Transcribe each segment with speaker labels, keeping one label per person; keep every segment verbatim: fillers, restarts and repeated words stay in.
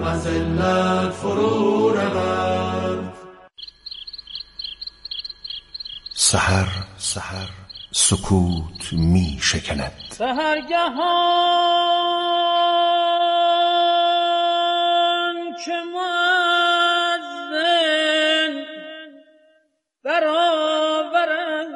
Speaker 1: از علت فرو رود.
Speaker 2: سحر سحر سکوت می شکند،
Speaker 3: سحرگهان که مؤذن برآورد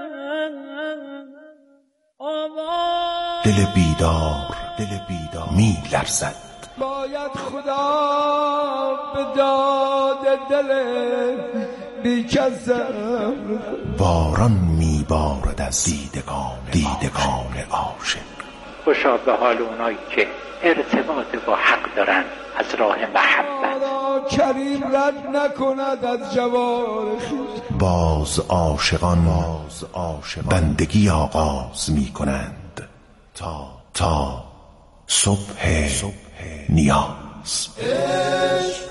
Speaker 3: آواز،
Speaker 2: دل بیدار دل بیدار می لرزد.
Speaker 4: باید خدا به داد دل بی‌کسم،
Speaker 2: باران می بارد از دیدگان دیدگان عاشق.
Speaker 5: خوشا به حال اونایی که ارتباط با حق دارن از راه محبت.
Speaker 4: کریم رد نکند از جوار خویش.
Speaker 2: باز عاشقان باز عاشقان بندگی آغاز می کنند تا تا صبح صبح نیاز.
Speaker 1: عشق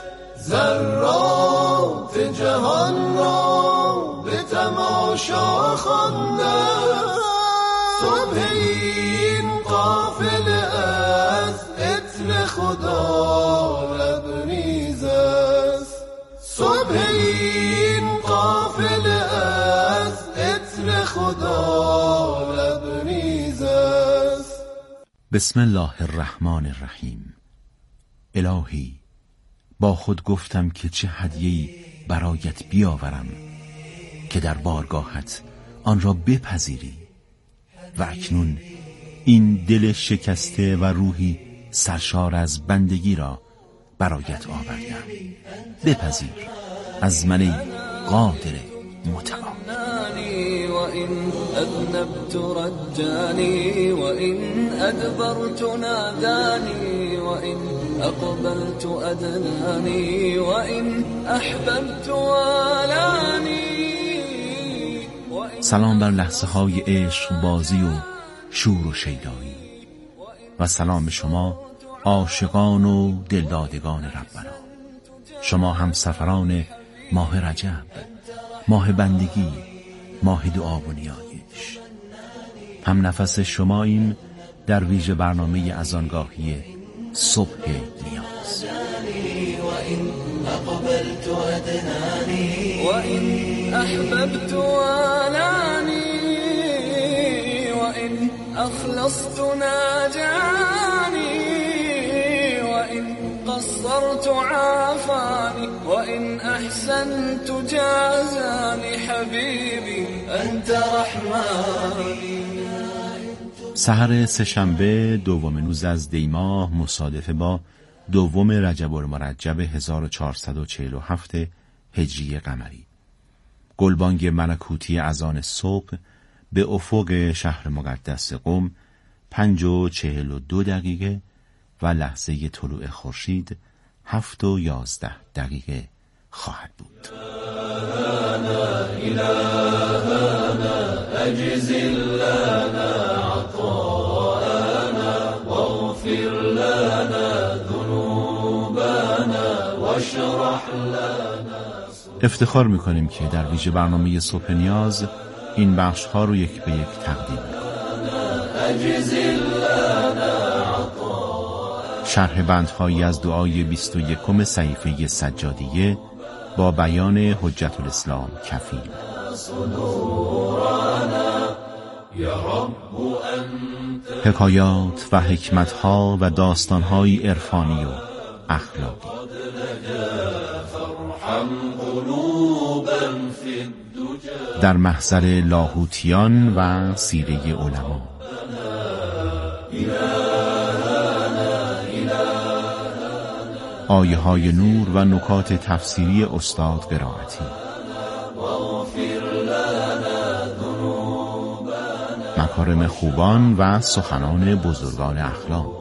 Speaker 1: ذرات جهان را به تماشا خوانده، صبح این قافله از عطر خدا لبریز است، صبح این قافله از عطر خدا لبریز است.
Speaker 6: بسم الله الرحمن الرحیم. الهی با خود گفتم که چه هدیه‌ای برایت بیاورم که در بارگاهت آن را بپذیری، و اکنون این دل شکسته و روحی سرشار از بندگی را برایت آوردم. بپذیر از من قادر متعال.
Speaker 3: وإن أذنبت رجاني وإن أدبرت ناداني وإن أقبلت أدناني وإن أحببت والاني.
Speaker 6: سلام بر لحظه های عشق بازی و شور و شیدایی، و سلام شما عاشقان و دلدادگان ربنا، شما هم سفران ماه رجب، ماه بندگی، ماه دعا و نیایش. هم نفس شماییم در ویژه برنامه از آنگاهی صبح نیاز.
Speaker 1: وإن أقبلت أدناني
Speaker 3: وإن أحببت والاني وإن أخلصت ناجاني وإن قصرت عافاني وإن أحسنت جازاني حبيبي أنت رحماني.
Speaker 6: سحر سه‌شنبه دوم روز از دی ماه مصادف با دوم رجب المرجب هزار و چهارصد و چهل و هفت هجری قمری. گلبانگ ملکوتی اذان صبح به افق شهر مقدس قم پنج و چهل و دو دقیقه و لحظه طلوع خورشید هفت و یازده دقیقه خواهد بود.
Speaker 1: أجزل لنا عطاءنا واغفر لنا ذنوبنا واشرح لنا.
Speaker 6: افتخار میکنیم که در ویژه برنامه صبح نیاز این بخش ها رو یک به یک تقدیم میکنیم. شرح بندهایی از دعای بیست و یکم صحیفه سجادیه با بیان حجت الاسلام کفیل. حکایات و حکمتها و داستانهای عرفانی و اخلاقی. در محضر لاهوتیان و سیره علما. آیه های نور و نکات تفسیری استاد قرائتی. مکارم خوبان و سخنان بزرگان اخلاق.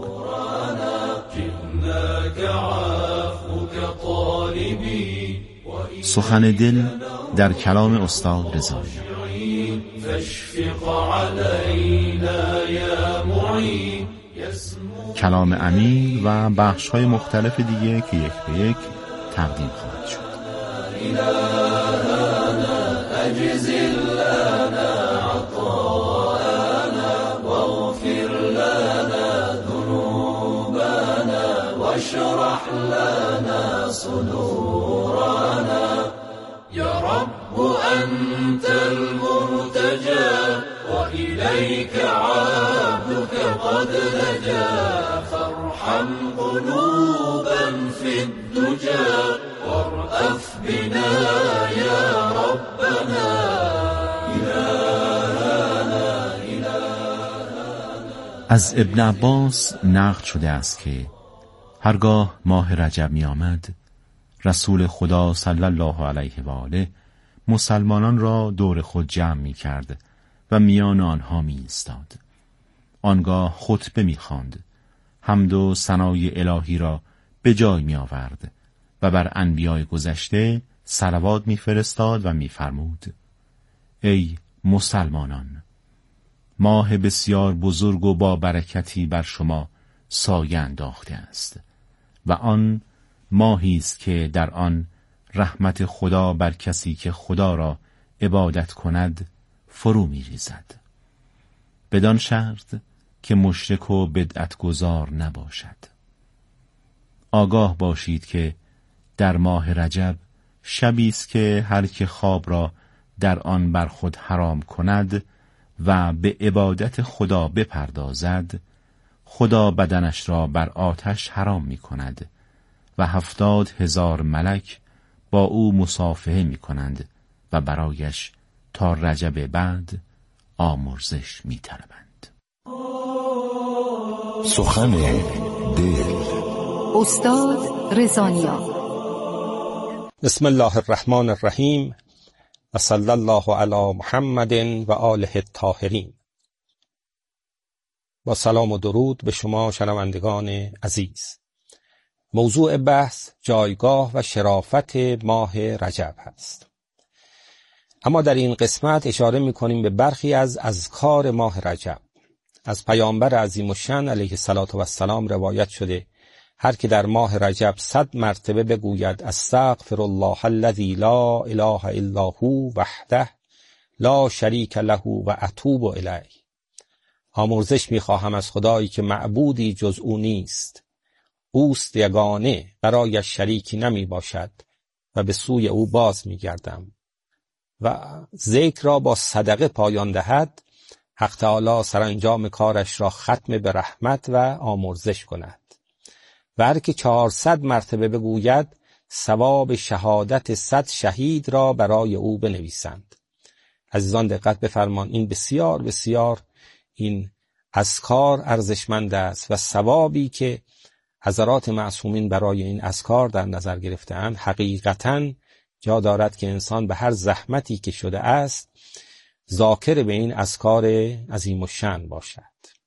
Speaker 6: سخن دل در کلام استاد رضایی. کلام امین و بخش های مختلف دیگه که یک به یک تقدیم خواهد شد.
Speaker 1: واشرح لنا صدورنا يا رب أنت المرتجى وإليك عبدك قد لجا فارحم قلوبا في الدجى وارأف بنا يا ربنا إلهنا إلهنا.
Speaker 6: از ابن عباس نقل شده است که هرگاه ماه رجب می آمد رسول خدا صلی الله علیه و آله مسلمانان را دور خود جمع می کرد و میان آنها می ایستاد. آنگاه خطبه می خواند، حمد و ثنای الهی را به جای می آورد و بر انبیای گذشته صلوات می فرستاد و می فرمود: ای مسلمانان، ماه بسیار بزرگ و با برکتی بر شما سایه انداخته است و آن ماهی است که در آن رحمت خدا بر کسی که خدا را عبادت کند فرو می ریزد، بدان شرط که مشرک و بدعت گذار نباشد. آگاه باشید که در ماه رجب شبی است که هر که خواب را در آن بر خود حرام کند و به عبادت خدا بپردازد، خدا بدنش را بر آتش حرام می کند و هفتاد هزار ملک با او مصافحه می کنند و برایش تا رجب بعد آمرزش می طلبند.
Speaker 2: سخن دل
Speaker 7: استاد رضانیا.
Speaker 8: بسم الله الرحمن الرحیم و صلی الله علی محمد و آله الطاهرین. با سلام و درود به شما شنوندگان عزیز. موضوع بحث جایگاه و شرافت ماه رجب هست. اما در این قسمت اشاره می‌کنیم به برخی از اذکار ماه رجب. از پیامبر عظیم الشأن علیه الصلاة و السلام روایت شده هر که در ماه رجب صد مرتبه بگوید استغفر الله الذی لا اله الا هو وحده لا شریک له و اتوب الیه، آمرزش می‌خواهم از خدایی که معبودی جز او نیست، اوست یگانه، برایش شریکی نمی باشد و به سوی او باز می گردم، و ذکر را با صدقه پایان دهد، حق تعالی سرانجام کارش را ختم به رحمت و آمرزش کند. و هر که چهارصد مرتبه بگوید ثواب شهادت صد شهید را برای او بنویسند. عزیزان دقت بفرمان، این بسیار بسیار این اذکار ارزشمند است و ثوابی که حضرات معصومین برای این اذکار در نظر گرفته‌اند حقیقتاً جا دارد که انسان به هر زحمتی که شده است ذاکر به این اذکار عظیم الشأن باشد.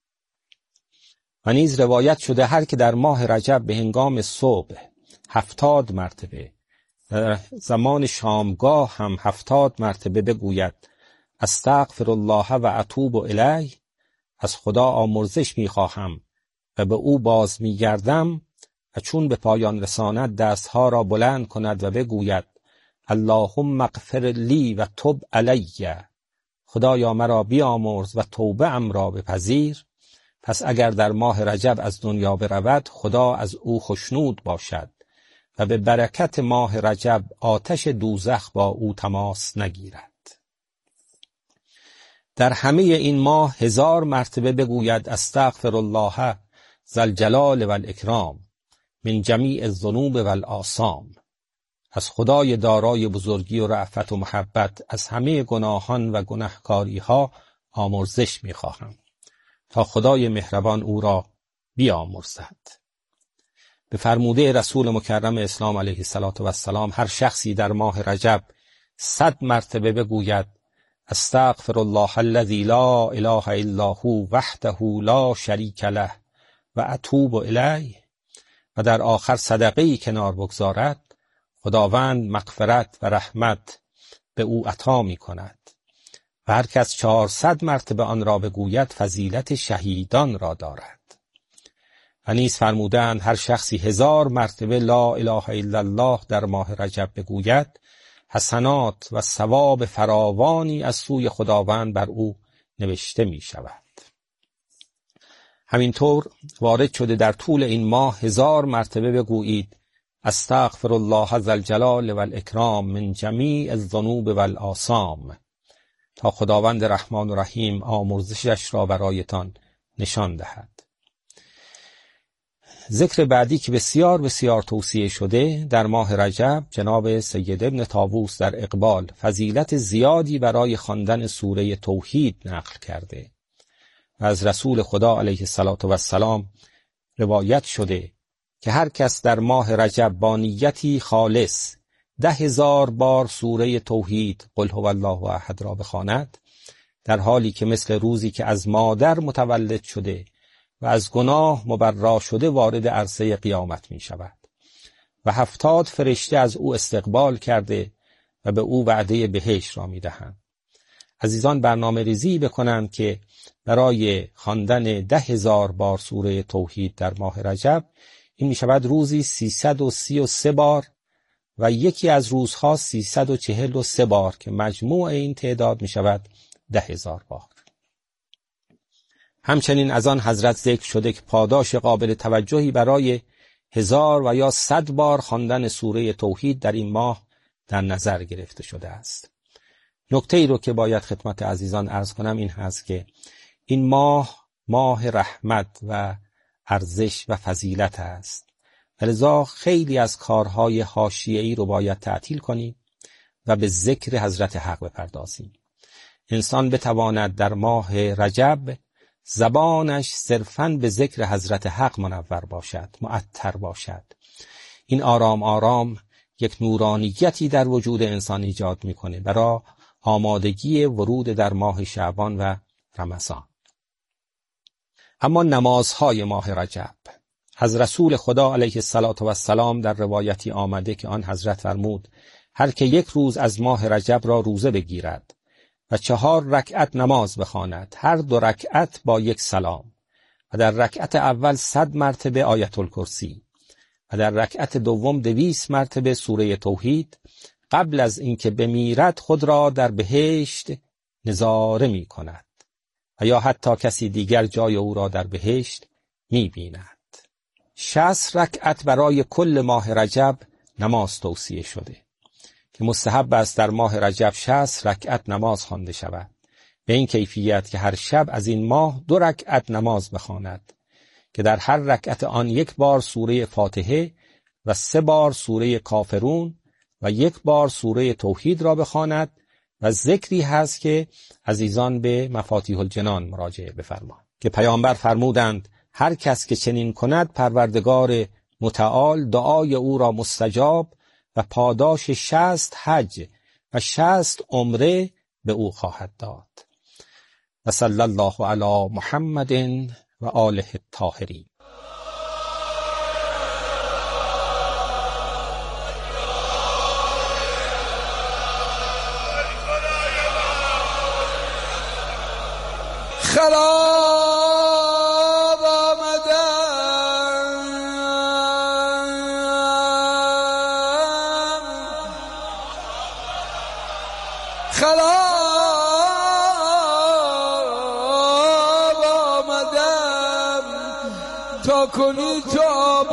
Speaker 8: و نیز روایت شده هر که در ماه رجب به هنگام صبح هفتاد مرتبه، در زمان شامگاه هم هفتاد مرتبه بگوید استغفر الله و اتوب الیه، از خدا آمرزش می‌خواهم و به او باز می‌گردم، و چون به پایان رساند دستها را بلند کند و بگوید اللهم اغفر لی و تب علی، خدایا مرا بیامرز و توبه ام را بپذیر، پس اگر در ماه رجب از دنیا برود خدا از او خوشنود باشد و به برکت ماه رجب آتش دوزخ با او تماس نگیرد. در همه این ماه هزار مرتبه بگوید استغفر الله ذوالجلال و الاکرام من جمیع الذنوب و الآثام، از خدای دارای بزرگی و رأفت و محبت از همه گناهان و گناهکاری ها آمرزش می خواهم تا خدای مهربان او را بیامرزد. به فرموده رسول مکرم اسلام علیه الصلاة و السلام هر شخصی در ماه رجب صد مرتبه بگوید استغفر الله الذی لا اله الا هو وحده لا شریک له و اتوب الیه، و در آخر صدقه‌ای کنار بگذارد، خداوند مغفرت و رحمت به او عطا می کند. و هر کس چهارصد مرتبه آن را بگوید فضیلت شهیدان را دارد. و نیز فرمودند هر شخصی هزار مرتبه لا اله الا الله در ماه رجب بگوید، حسنات و ثواب فراوانی از سوی خداوند بر او نوشته می شود. همینطور وارد شده در طول این ماه هزار مرتبه بگویید استغفر الله ذا الجلال و الاکرام من جمیع الذنوب و الآثام، تا خداوند رحمان و رحیم آمرزشش را برایتان نشان دهد. ذکر بعدی که بسیار بسیار توصیه شده در ماه رجب، جناب سید ابن طاووس در اقبال فضیلت زیادی برای خواندن سوره توحید نقل کرده و از رسول خدا علیه الصلاة و السلام روایت شده که هر کس در ماه رجب با نیتی خالص ده هزار بار سوره توحید قل هو الله احد را بخواند، در حالی که مثل روزی که از مادر متولد شده و از گناه مبرا شده وارد عرصه قیامت می شود و هفتاد فرشته از او استقبال کرده و به او وعده بهشت را می دهند. عزیزان برنامه ریزی بکنند که برای خواندن ده هزار بار سوره توحید در ماه رجب، این می شود روزی سیصد و سی و سه بار و یکی از روزها سیصد و چهل و سه بار که مجموع این تعداد می شود ده هزار بار. همچنین از آن حضرت ذکر شده که پاداش قابل توجهی برای هزار و یا صد بار خواندن سوره توحید در این ماه در نظر گرفته شده است. نکته ای رو که باید خدمت عزیزان عرض کنم این هست که این ماه ماه رحمت و ارزش و فضیلت است، لذا خیلی از کارهای حاشیه‌ای رو باید تعطیل کنیم و به ذکر حضرت حق بپردازیم. انسان بتواند در ماه رجب زبانش صرفاً به ذکر حضرت حق منور باشد، معطر باشد. این آرام آرام یک نورانیتی در وجود انسان ایجاد میکنه برای آمادگی ورود در ماه شعبان و رمضان. اما نمازهای ماه رجب، از رسول خدا علیه الصلاة و السلام در روایتی آمده که آن حضرت فرمود هر که یک روز از ماه رجب را روزه بگیرد و چهار رکعت نماز بخواند، هر دو رکعت با یک سلام، و در رکعت اول صد مرتبه آیت الکرسی و در رکعت دوم دویست مرتبه سوره توحید، قبل از اینکه بمیرد خود را در بهشت نظاره می کند و یا حتی کسی دیگر جای او را در بهشت می بیند. شصت رکعت برای کل ماه رجب نماز توصیه شده که مستحب است در ماه رجب شصت رکعت نماز خوانده شود، به این کیفیت که هر شب از این ماه دو رکعت نماز بخواند که در هر رکعت آن یک بار سوره فاتحه و سه بار سوره کافرون و یک بار سوره توحید را بخواند و ذکری هست که عزیزان به مفاتیح الجنان مراجعه بفرمایند که پیامبر فرمودند هر کس که چنین کند پروردگار متعال دعای او را مستجاب و پاداش شصت حج و شصت عمره به او خواهد داد. و صلی الله علی محمد و آله الطاهرین.
Speaker 3: خراب آمدم خراب آمدم تا کنی تو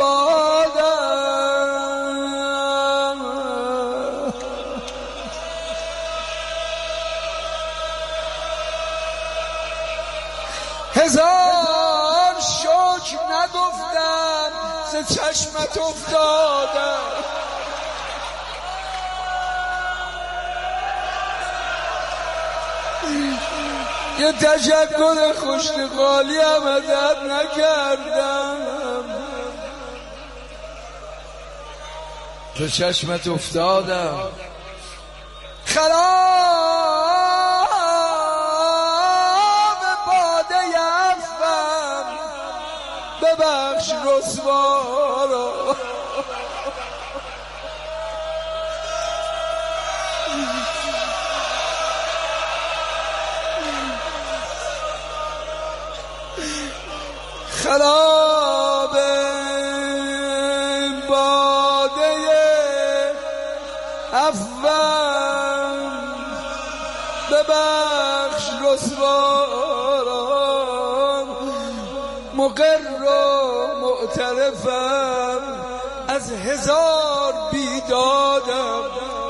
Speaker 3: آبادم هزار شکر نگفتم ز چشمت افتادم یه تشکر خوشنقالی هم ازت نکردم ز چشمت افتادم خراب ببخش رسوارا خراب باده افوام ببخش رسوارا مقر معترفم از از هزار بیدادم،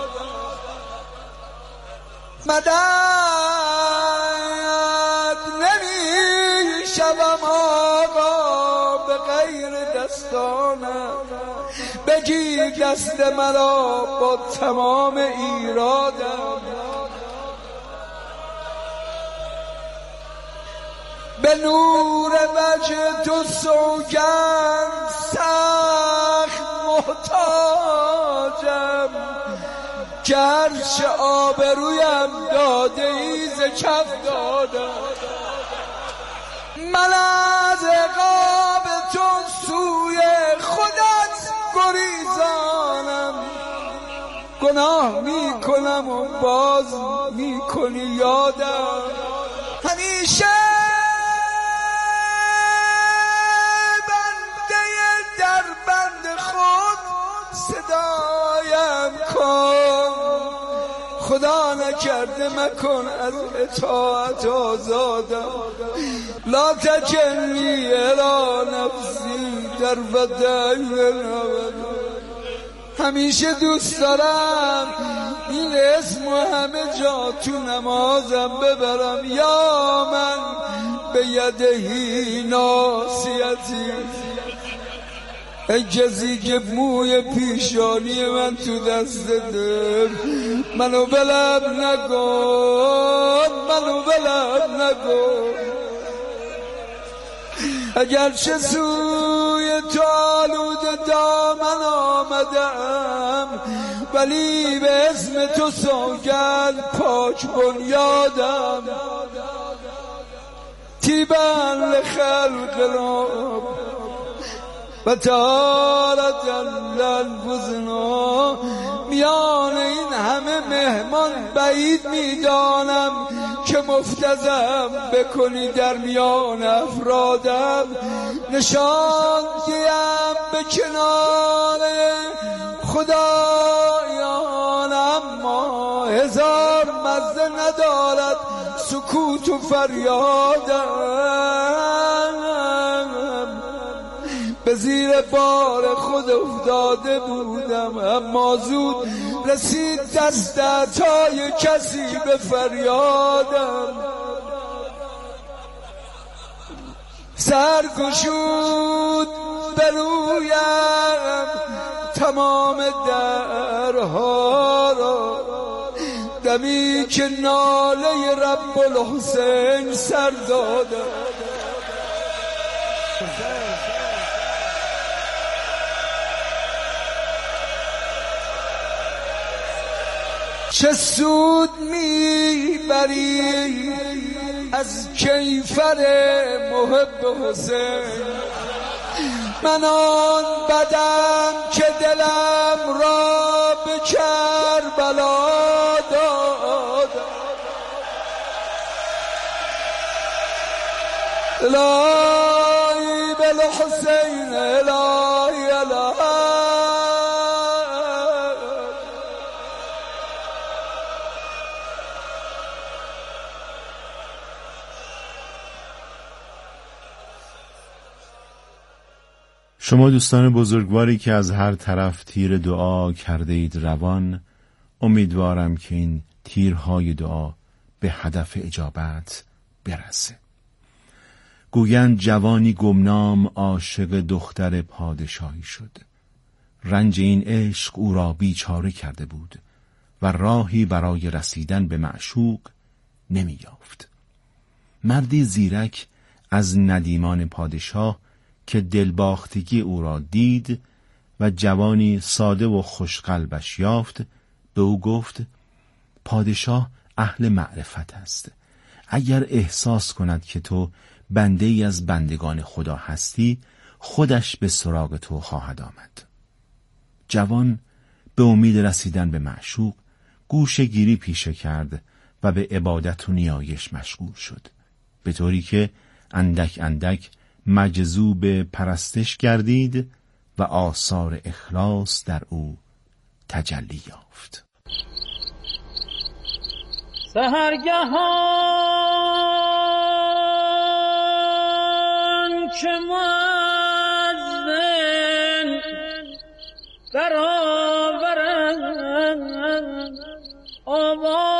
Speaker 3: مدد نمی شوم آقا به غیر دستانم، بگیر دست مرا با تمام ایرادم، به نور وجه تو سوگند سخت محتاجم، گرچه آبرویم داده ای ز کف دادم، من از عقاب تو سوی خودت گریزانم، گناه می کنم و باز می کنی یادم، همیشه بنده در بند خود صدایم کن، خدا نکرده مکن از اطاعت آزادم، لا تکلنی الی نفسی در ودعی، همیشه دوست دارم این اسم و همه جا تو نمازم ببرم، یا من به یدهی ناصیتی، ای کسی که موی پیشانی من تو دست ده، منو بلب نکن، منو بلب نکن، اگر چه سوی تو آلود دامن آمدم، ولی به اسم تو سوگند پاک بنیادم، تیبا لخلق رب و تعالت لانفسنا، میان این همه مهمان بعید میدانم که مفتزم بکنی در میان افرادم، نشان دیم به کنار خدایان، اما هزار مزه ندارد سکوت و فریادم، به زیر بار خود افتاده بودم، اما زود رسید دست عطای کسی به فریادم، سر گشود به رویم تمام درها را، دمی که ناله رب الحسین سر دادم، چه سود میبری از کیفر محب حسین، من آن بدم که دلم را به کربلا داد، الهی بالحسین الهی الهی.
Speaker 6: شما دوستان بزرگواری که از هر طرف تیر دعا کرده اید روان، امیدوارم که این تیرهای دعا به هدف اجابت برسه. گویند جوانی گمنام عاشق دختر پادشاهی شد، رنج این عشق او را بیچاره کرده بود و راهی برای رسیدن به معشوق نمی یافت. مردی زیرک از ندیمان پادشاه که دلباختگی او را دید و جوانی ساده و خوشقلبش یافت، به او گفت پادشاه اهل معرفت است، اگر احساس کند که تو بنده ای از بندگان خدا هستی، خودش به سراغ تو خواهد آمد. جوان به امید رسیدن به معشوق گوشه گیری پیشه کرد و به عبادت و نیایش مشغول شد، به طوری که اندک اندک مجذوب پرستش گردید و آثار اخلاص در او تجلی یافت.
Speaker 1: سحرگهان که مؤذن
Speaker 9: برآورند آواز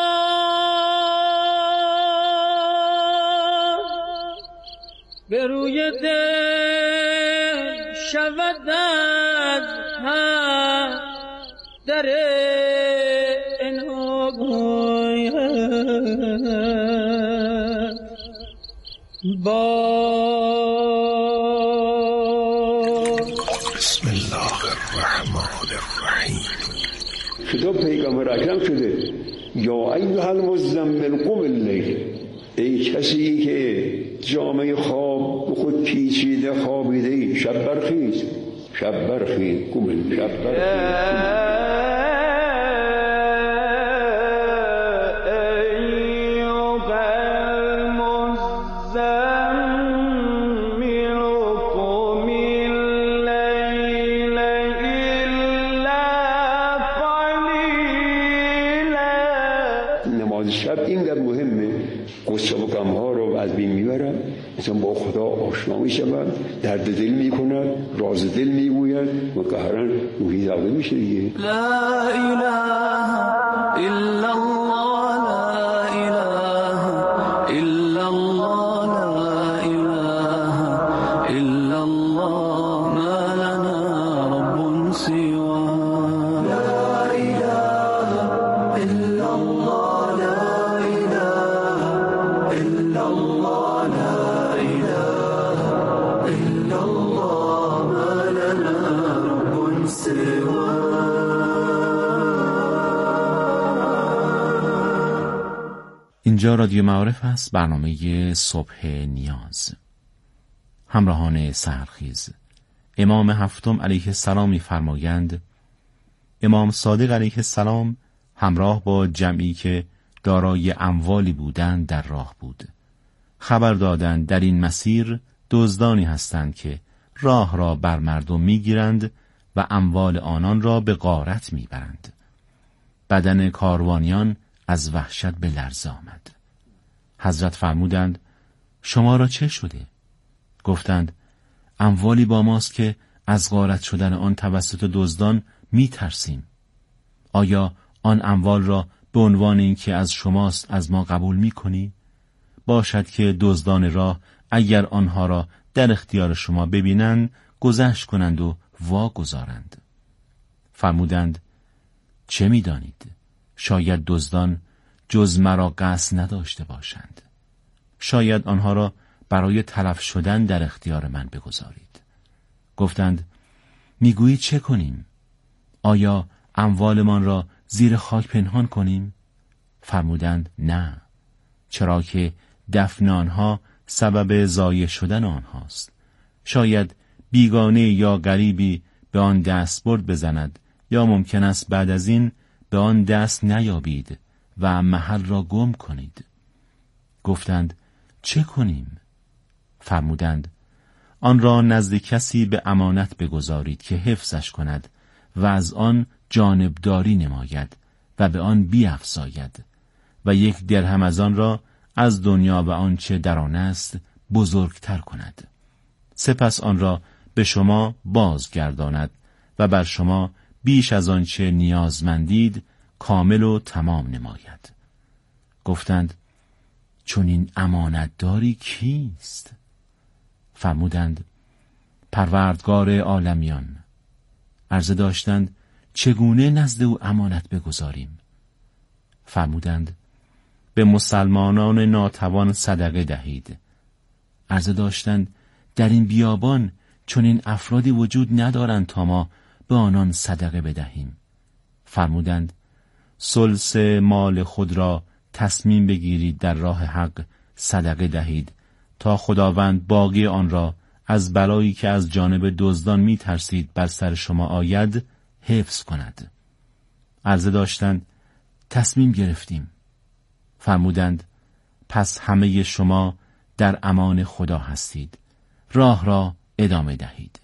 Speaker 9: به روی دل شود از هم در انهاگوی با
Speaker 10: بسم الله الرحمن الرحیم.
Speaker 11: خطاب پیغمبر اکرم شده یا ایها المزمل قم اللیل، ای کسی که جامعه خواب خود پیچیده خوابیده ای، شب برخیز، شب برخیز، قم اللیل، شب برخیز. شب اینقدر مهمه، غصه و غم‌ها رو از بین میبرن، انسان با خدا آشنا میشود، درد دل میکند، راز دل میگوید و قهرا روحی زاده میشه دیگه.
Speaker 1: لا اله الا الله، لا اله الا الله، لا اله الا الله، ما لنا رب سواه. لا اله الا الله،
Speaker 6: اینجا رادیو معارف است، برنامه صبح نیاز. همراهان سحرخیز، امام هفتم علیه السلام می‌فرمایند امام صادق علیه السلام همراه با جمعی که دارای اموالی بودند در راه بود. خبر دادند در این مسیر دزدانی هستند که راه را بر مردم میگیرند و اموال آنان را به غارت میبرند. بدن کاروانیان از وحشت به لرزه آمد. حضرت فرمودند شما را چه شده؟ گفتند اموالی با ماست که از غارت شدن آن توسط دزدان می ترسیم. آیا آن اموال را به عنوان اینکه از شماست از ما قبول می کنی؟ باشد که دزدان راه اگر آنها را در اختیار شما ببینند گذشت کنند و واگذارند. فرمودند چه می دانید؟ شاید دزدان جز مرا قصد نداشته باشند. شاید آنها را برای تلف شدن در اختیار من بگذارید. گفتند میگویی چه کنیم؟ آیا اموالمان را زیر خاک پنهان کنیم؟ فرمودند نه، چرا که دفن آنها سبب ضایع شدن آنهاست. شاید بیگانه یا غریبی به آن دستبرد بزند یا ممکن است بعد از این به آن دست نیابید و محل را گم کنید. گفتند چه کنیم؟ فرمودند آن را نزد کسی به امانت بگذارید که حفظش کند و از آن جانبداری نماید و به آن بیفزاید و یک درهم از آن را از دنیا و آنچه در آن است بزرگتر کند. سپس آن را به شما بازگرداند و بر شما بیش از آنچه نیازمندید کامل و تمام نماید. گفتند چون این امانتداری کیست؟ فرمودند پروردگار عالمیان. عرضه داشتند چگونه نزد او امانت بگذاریم؟ فرمودند به مسلمانان ناتوان صدقه دهید. عرضه داشتند در این بیابان چون این افرادی وجود ندارند تا ما به آنان صدقه بدهیم. فرمودند ثلث مال خود را تصمیم بگیرید در راه حق صدقه دهید تا خداوند باقی آن را از بلایی که از جانب دزدان می ترسید بر سر شما آید حفظ کند. عرضه داشتند تصمیم گرفتیم. فرمودند پس همه شما در امان خدا هستید، راه را ادامه دهید.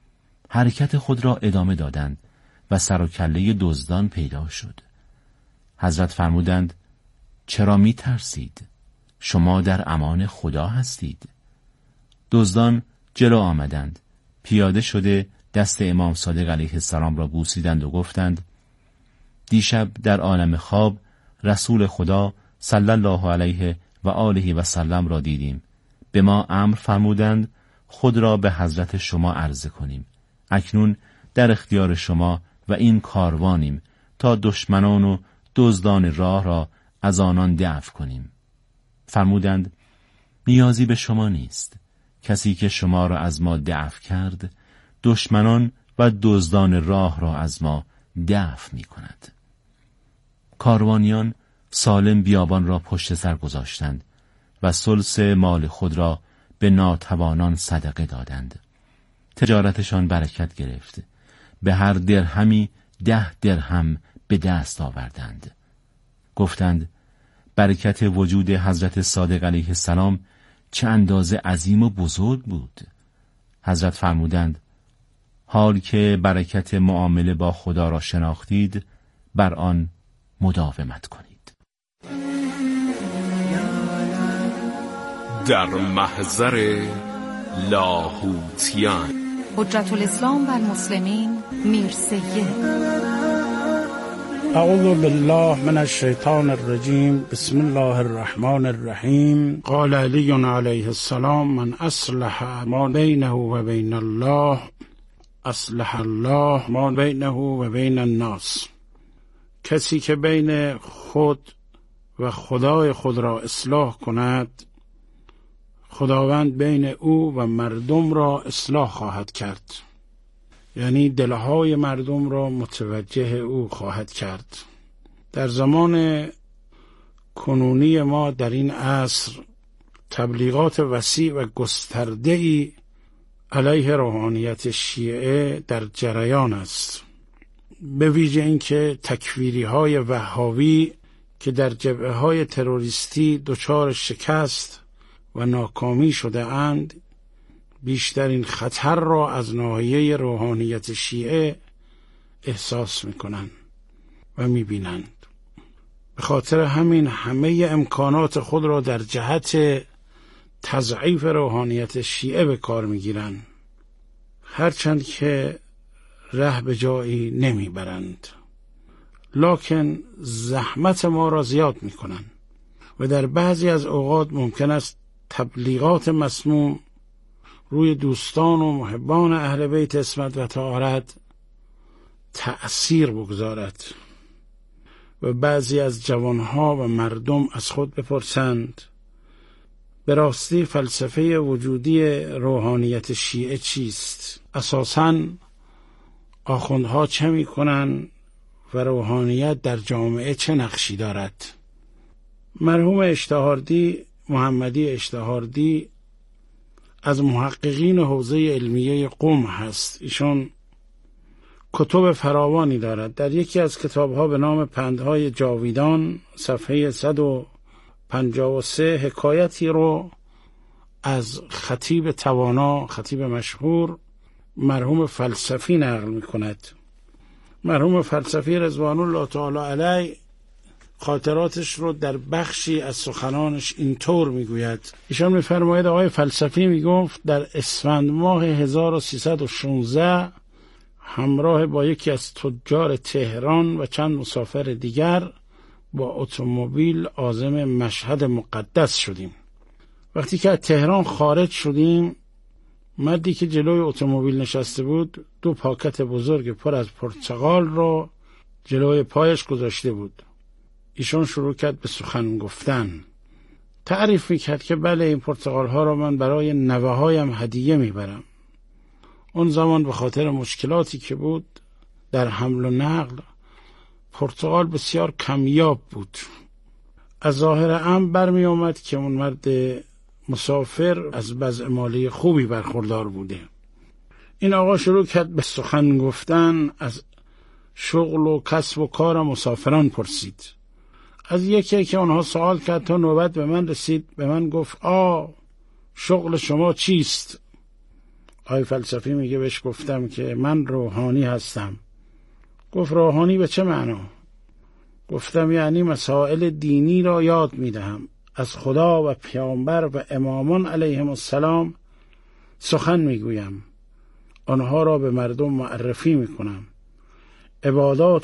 Speaker 6: حرکت خود را ادامه دادند و سر و کله دزدان پیدا شد. حضرت فرمودند چرا می ترسید؟ شما در امان خدا هستید. دزدان جلو آمدند، پیاده شده دست امام صادق علیه السلام را بوسیدند و گفتند: دیشب در عالم خواب رسول خدا صلی الله علیه و آله و سلم را دیدیم. به ما امر فرمودند خود را به حضرت شما عرضه کنیم. اکنون در اختیار شما و این کاروانیم تا دشمنان و دزدان راه را از آنان دفع کنیم. فرمودند: نیازی به شما نیست. کسی که شما را از ما دفع کرد، دشمنان و دزدان راه را از ما دفع می کند. کاروانیان سالم بیابان را پشت سر گذاشتند و ثلث مال خود را به ناتوانان صدقه دادند. تجارتشان برکت گرفت. به هر درهمی ده درهم به دست آوردند. گفتند: برکت وجود حضرت صادق علیه السلام چه اندازه عظیم و بزرگ بود. حضرت فرمودند: حال که برکت معامله با خدا را شناختید، بر آن مداومت کنید.
Speaker 10: در محضر لاهوتیان
Speaker 7: حجت الاسلام و المسلمین میر سید.
Speaker 4: اعوذ بالله من الشیطان الرجیم. بسم الله الرحمن الرحیم. قال علی علیه السلام: من اصلح ما بینه و بین الله اصلح الله ما بینه و بین الناس. کسی که بین خود و خدای خود را اصلاح کند، خداوند بین او و مردم را اصلاح خواهد کرد، یعنی دلهای مردم را متوجه او خواهد کرد. در زمان کنونی ما در این عصر تبلیغات وسیع و گسترده‌ای علیه روحانیت شیعه در جریان است، به ویژه اینکه تکفیری های وهابی که در جبهه های تروریستی دچار شکست و ناکامی شده اند، بیشترین خطر را از ناحیه روحانیت شیعه احساس میکنند و میبینند. به خاطر همین همه امکانات خود را در جهت تضعیف روحانیت شیعه به کار میگیرند، هرچند که ره به جایی نمیبرند، لکن زحمت ما را زیاد میکنند و در بعضی از اوقات ممکن است تبلیغات مسموم روی دوستان و محبان اهل بیت عصمت و طهارت تأثیر بگذارد و بعضی از جوانها و مردم از خود بپرسند: به راستی فلسفه وجودی روحانیت شیعه چیست؟ اساساً آخوندها چه می کنند و روحانیت در جامعه چه نقشی دارد؟ مرحوم اشتهاردی، محمدی اشتهاردی، از محققین حوزه علمیه قم هست. ایشون کتب فراوانی دارد. در یکی از کتابها به نام پندهای جاویدان صفحه صد و پنجاه و سه حکایتی رو از خطیب توانا، خطیب مشهور، مرحوم فلسفی نقل می کند. مرحوم فلسفی رضوان الله تعالی علیه خاطراتش رو در بخشی از سخنانش اینطور میگوید. ایشان میفرماید آقای فلسفی میگفت در اسفند ماه هزار و سیصد و شانزده همراه با یکی از تجار تهران و چند مسافر دیگر با اتومبیل عازم مشهد مقدس شدیم. وقتی که از تهران خارج شدیم، مردی که جلوی اتومبیل نشسته بود دو پاکت بزرگ پر از پرتقال رو جلوی پایش گذاشته بود. ایشون شروع کرد به سخن گفتن. تعریف میکرد که بله، این پرتقال ها را من برای نوه هایم هدیه میبرم. اون زمان به خاطر مشکلاتی که بود در حمل و نقل، پرتقال بسیار کمیاب بود. از ظاهر امر برمی آمد که اون مرد مسافر از وضع مالی خوبی برخوردار بوده. این آقا شروع کرد به سخن گفتن، از شغل و کسب و کار مسافران پرسید. از یکی که اونها سوال کرد تا نوبت به من رسید، به من گفت آ شغل شما چیست؟ آقای فلسفی میگه بهش گفتم که من روحانی هستم. گفت روحانی به چه معنا؟ گفتم یعنی مسائل دینی را یاد میدهم، از خدا و پیامبر و امامان علیهم السلام سخن میگویم. آنها را به مردم معرفی می کنم. عبادات